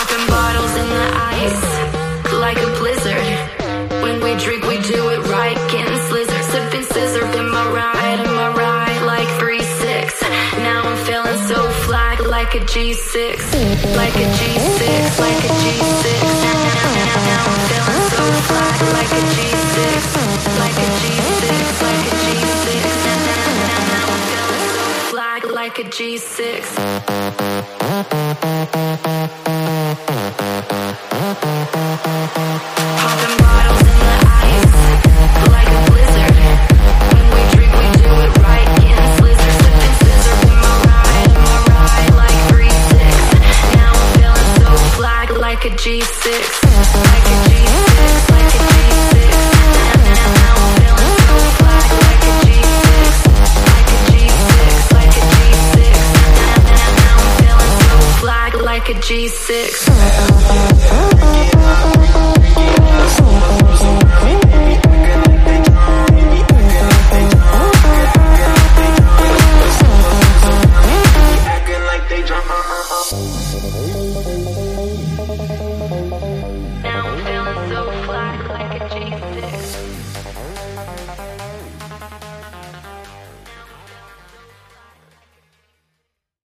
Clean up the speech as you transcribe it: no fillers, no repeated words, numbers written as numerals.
Popping bottles in the ice, like a blizzard. When we drink, we do it right, getting slizzard. Sipping scissor in my ride, like 3-6. Now I'm feeling so fly, like a G6, like a G6, like a G6. Now I'm feeling so fly, like a G6, like a G6, like a G6. Now I'm feeling so fly, like a G6. Popping bottles in the ice, like a blizzard. When we drink, we do it right, getting slizzard. Sipping scissor in my ride, like 3-6. Now I'm feeling so fly, like a G6, like a G6, like a G6. Now I'm feeling so fly, like a G6, like a G6, like a G6. Now I'm feeling so fly, like a G6.